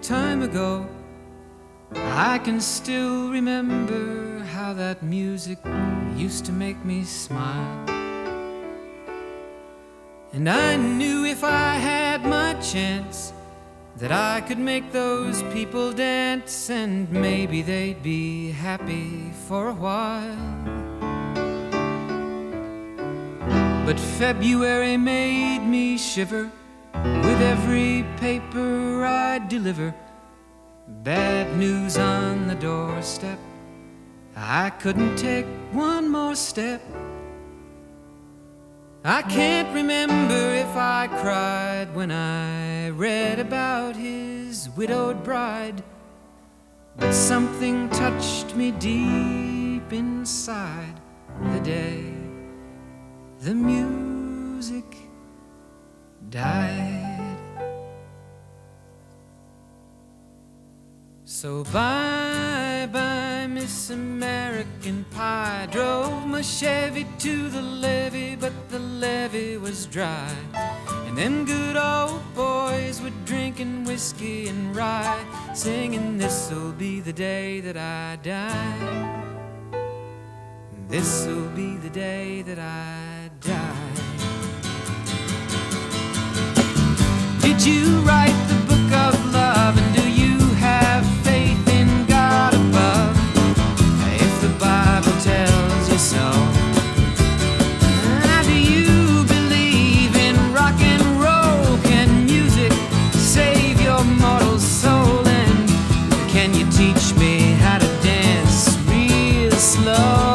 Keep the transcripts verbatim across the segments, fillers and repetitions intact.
time ago, I can still remember how that music used to make me smile. And I knew if I had my chance that I could make those people dance, and maybe they'd be happy for a while. But February made me shiver with every paper I'd deliver. Bad news on the doorstep, I couldn't take one more step. I can't remember if I cried when I read about his widowed bride, but something touched me deep inside the day the music died. So bye bye Miss American Pie. Drove my Chevy to the levee, but the levee was dry. And them good old boys were drinking whiskey and rye, singing, this'll be the day that I die. This'll be the day that I die. Did you write the book of love, and do you have faith in God above? If the Bible tells you so. Now, do you believe in rock and roll? Can music save your mortal soul? And can you teach me how to dance real slow?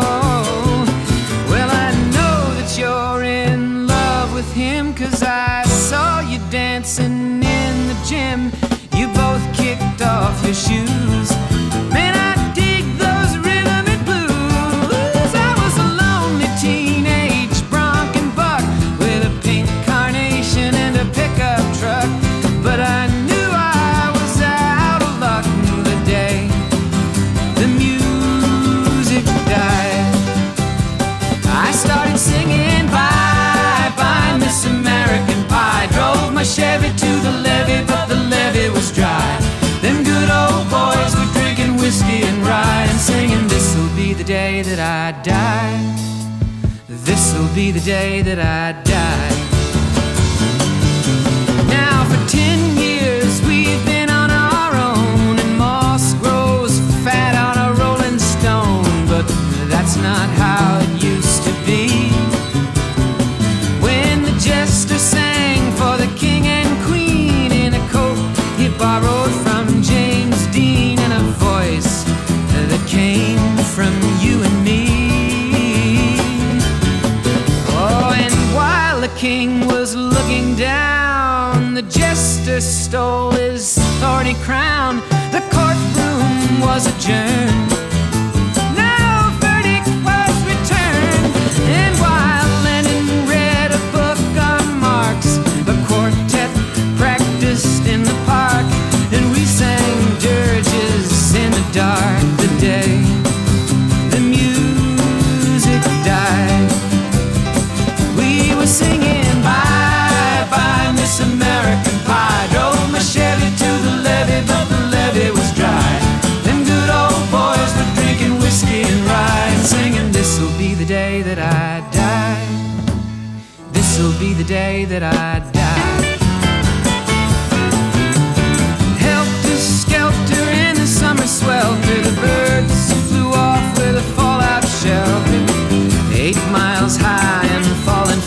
Him, 'cause I saw you dancing in the gym. You both kicked off your shoes. Man, I dig those rhythm and blues. I was a lonely teenage bronc and buck with a pink carnation and a pickup truck, but I knew I was out of luck the day the music died. I started singing bye bye Miss American Pie. Drove my Chevy to the levee, but the levee was dry. Them good old boys were drinking whiskey and rye, and singing, this'll be the day that I die. This'll be the day that I die. Now for ten years we've been on our own, and moss grows fat on a rolling stone, but that's not how it used to be. Jester sang for the king and queen in a coat he borrowed from James Dean, and a voice that came from you and me. Oh, and while the king was looking down, the jester stole his thorny crown. The courtroom was adjourned. Dark the day the music died. We were singing bye bye Miss American Pie. Drove my Chevy to the levee, but the levee was dry. Them good old boys were drinking whiskey and rye, and singing, this'll be the day that I die. This'll be the day that I die. Helter skelter in the summer swelter, the birds flew off with a fallout shelter. Eight miles high and falling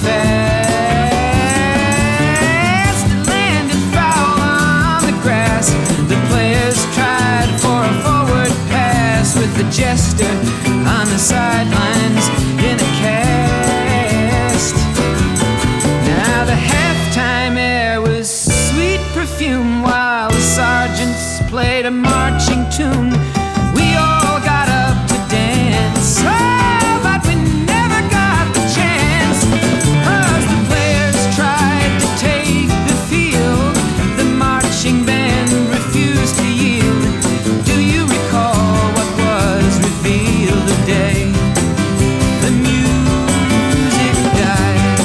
fast, landed foul on the grass. The players tried for a forward pass, with the jester on the sidelines in a cast. Now the halftime air was sweet perfume, while the sergeants played a marching tune. We all got up to dance, oh, but we never got the chance, 'cause the players tried to take the field. The marching band refused to yield. Do you recall what was revealed the day the music died?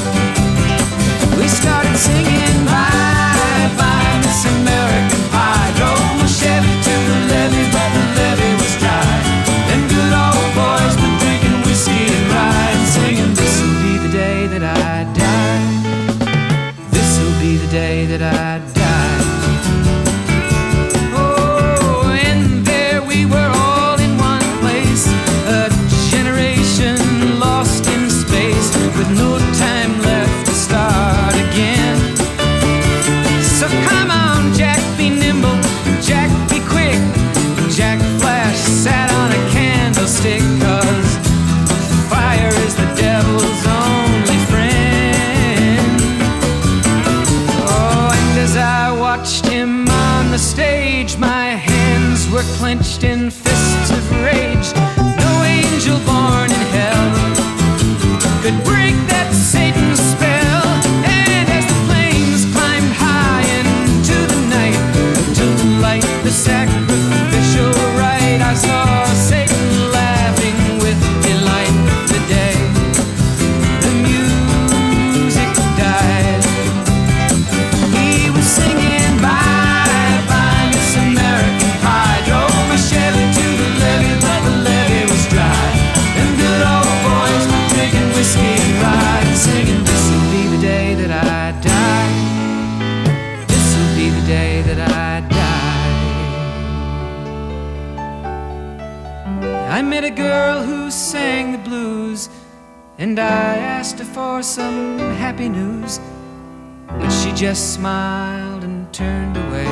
We started singing bye bye Miss American Pie. Drove my I died. Oh, and there we were all in one place, a generation lost in space, with no time left to start again. So come on, Jack, be nimble, Jack, be quick. Jack Flash sat on a candlestick, 'cause fire is the devil's only friend. Oh, and as I watched him on the stage, my hands were clenched in fists of rage. No angel born in hell could break that Satan's spell. And as the flames climbed high into the night to light the sacrificial rite, I saw Satan laughing with delight. The day the music died, he was singing bye bye Miss American Pie. Drove my Chevy to the levee, but the levee was dry. Them good old boys were drinking whiskey and rye, singing, this'll be the day that I die. This'll be the day that I die. I met a girl who sang the blues, and I asked her for some happy news, but she just smiled and turned away.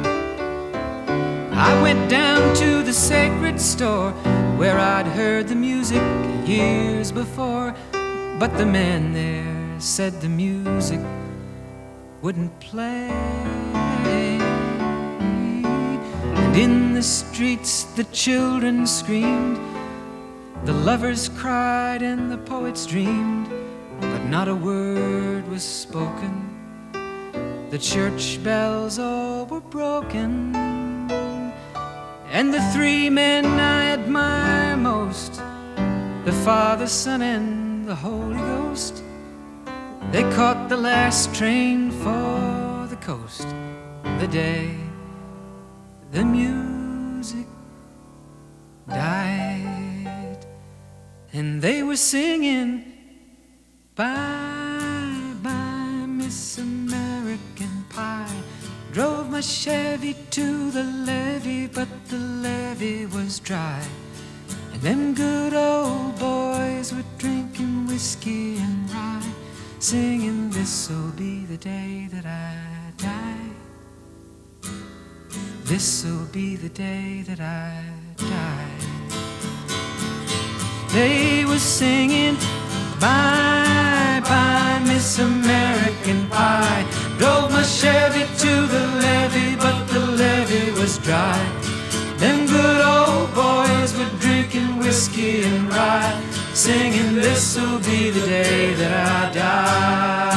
I went down to the sacred store where I'd heard the music years before, but the man there said the music wouldn't play. And in the streets the children screamed, the lovers cried and the poets dreamed, but not a word was spoken. The church bells all were broken, and the three men I admire most, the Father, Son, and the Holy Ghost, they caught the last train for the coast. The day the music died, and they were singing bye bye Miss American Pie. Drove my Chevy to the levee, but the levee was dry. And them good old boys were drinking whiskey and rye, singing, this'll be the day that I die. This'll be the day that I die. They were singing bye bye Miss American Pie. Drove my Chevy to the levee, but the levee was dry. Them good old boys were drinking whiskey and rye, singing, this'll be the day that I die.